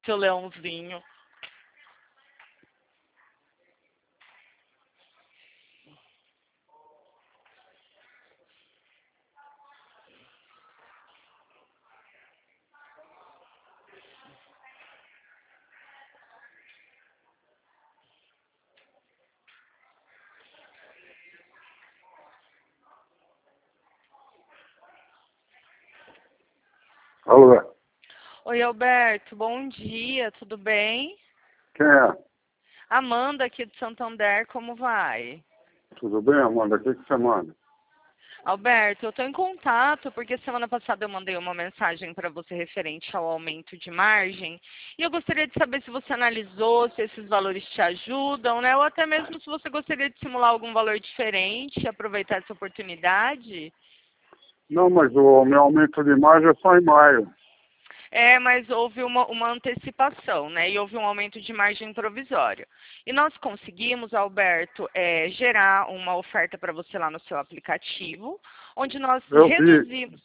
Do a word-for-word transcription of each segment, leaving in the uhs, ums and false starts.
Seu leãozinho. Alô? Oi, Alberto, bom dia, tudo bem? Quem é? Amanda aqui de Santander, como vai? Tudo bem, Amanda? O que, que você manda? Alberto, eu estou em contato porque semana passada eu mandei uma mensagem para você referente ao aumento de margem e eu gostaria de saber se você analisou, se esses valores te ajudam, né? Ou até mesmo se você gostaria de simular algum valor diferente, aproveitar essa oportunidade. Não, mas o meu aumento de margem é só em maio. É, mas houve uma, uma antecipação, né? E houve um aumento de margem provisório. E nós conseguimos, Alberto, é, gerar uma oferta para você lá no seu aplicativo, onde nós Eu vi. reduzimos.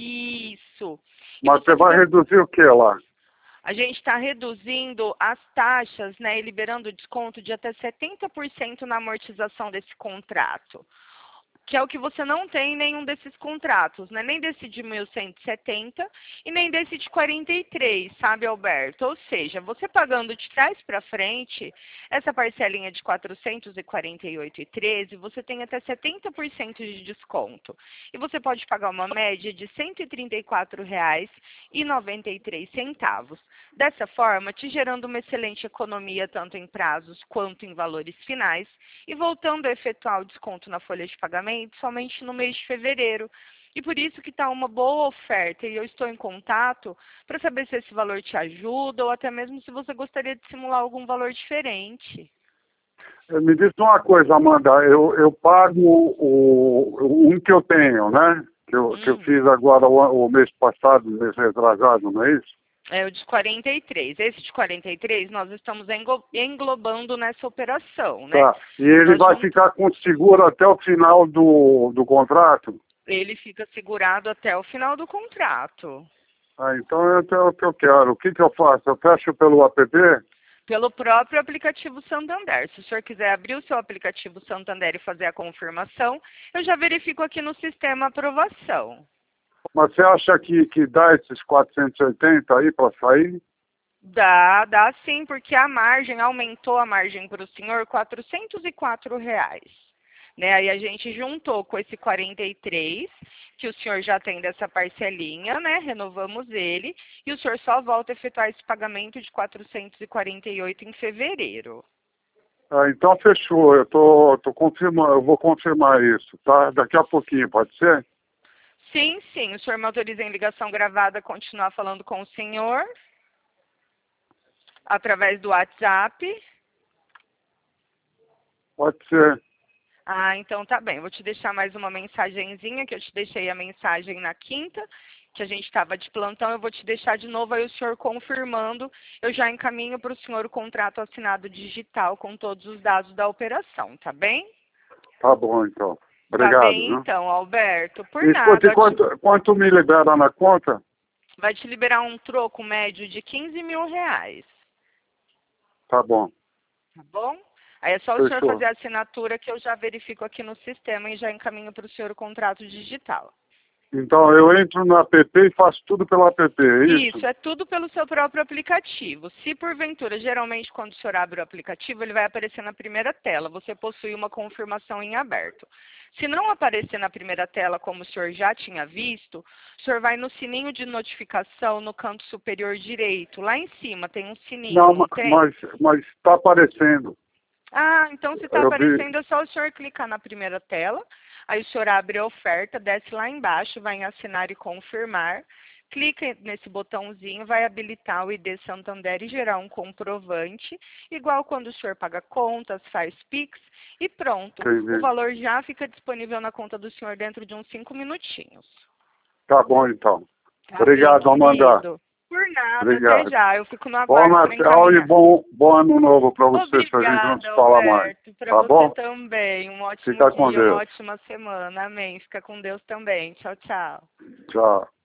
Isso. E Mas você você vai fica. reduzir o que lá? A gente está reduzindo as taxas, né? E liberando desconto de até setenta por cento na amortização desse contrato. Que é o que você não tem em nenhum desses contratos, né? Nem desse de mil cento e setenta e nem desse de quarenta e três, sabe, Alberto? Ou seja, você pagando de trás para frente, essa parcelinha de quatrocentos e quarenta e oito reais e treze centavos, você tem até setenta por cento de desconto. E você pode pagar uma média de cento e trinta e quatro reais e noventa e três centavos. Dessa forma, te gerando uma excelente economia tanto em prazos quanto em valores finais e voltando a efetuar o desconto na folha de pagamento somente no mês de fevereiro. E por isso que está uma boa oferta e eu estou em contato para saber se esse valor te ajuda ou até mesmo se você gostaria de simular algum valor diferente. Eh, Me diz uma coisa, Amanda. Eu, eu pago o, o um que eu tenho, né? Que eu, que eu Hum, fiz agora o, o mês passado, o mês retrasado, não é isso? é o de quarenta e três. Esse de quarenta e três nós estamos englo- englobando nessa operação, né? Tá. E ele Nós vai jun- ficar com seguro até o final do, do contrato? Ele fica segurado até o final do contrato. Ah, então é até o que eu quero. O que, que eu faço? Eu fecho pelo app? Pelo próprio aplicativo Santander. Se o senhor quiser abrir o seu aplicativo Santander e fazer a confirmação, eu já verifico aqui no sistema aprovação. Mas você acha que, que dá esses quatrocentos e oitenta aí para sair? Dá, dá sim, porque a margem, aumentou a margem para o senhor quatrocentos e quatro reais. Né? Aí a gente juntou com esse quarenta e três, que o senhor já tem dessa parcelinha, né? Renovamos ele, e o senhor só volta a efetuar esse pagamento de quatrocentos e quarenta e oito em fevereiro. Ah, então fechou. Eu tô, tô confirmando, eu vou confirmar isso, tá? Daqui a pouquinho, pode ser? Sim, sim, o senhor me autoriza em ligação gravada a continuar falando com o senhor através do WhatsApp. Pode ser. Ah, então tá bem. Vou te deixar mais uma mensagenzinha, que eu te deixei a mensagem na quinta, que a gente estava de plantão. Eu vou te deixar de novo aí o senhor confirmando. Eu já encaminho para o senhor o contrato assinado digital com todos os dados da operação, tá bem? Tá bom, então. Tá Obrigado, bem viu? então, Alberto. Por Escuta, nada, e ó, te- quanto, quanto me libera na conta? vai te liberar um troco médio de quinze mil reais. Tá bom. Tá bom? Aí é só o senhor Fechou. fazer a assinatura que eu já verifico aqui no sistema e já encaminho para o senhor o contrato digital. Então eu entro no app e faço tudo pelo app, é isso? Isso, é tudo pelo seu próprio aplicativo. Se porventura, geralmente quando o senhor abre o aplicativo, ele vai aparecer na primeira tela. Você possui uma confirmação em aberto. Se não aparecer na primeira tela, como o senhor já tinha visto, o senhor vai no sininho de notificação no canto superior direito. Lá em cima tem um sininho, Não, ma- não tem? mas mas está aparecendo. Ah, então se está Eu vi. aparecendo é só o senhor clicar na primeira tela, aí o senhor abre a oferta, desce lá embaixo, vai em assinar e confirmar, clica nesse botãozinho, vai habilitar o I D Santander e gerar um comprovante, igual quando o senhor paga contas, faz Pix e pronto. O Entendi. valor já fica disponível na conta do senhor dentro de uns cinco minutinhos. Tá bom, então. Tá bem, Obrigado, Amanda. querido? Por nada, até Obrigado. já. Eu fico no Bom aguardo para Natal e encaminhar. bom, bom ano novo para você, se a gente não Obrigada, se falar mais. Alberto. Para Tá você bom? também. Um ótimo Fica com dia, uma Deus. ótima semana. Amém. Fica com Deus também. Tchau, tchau. Tchau.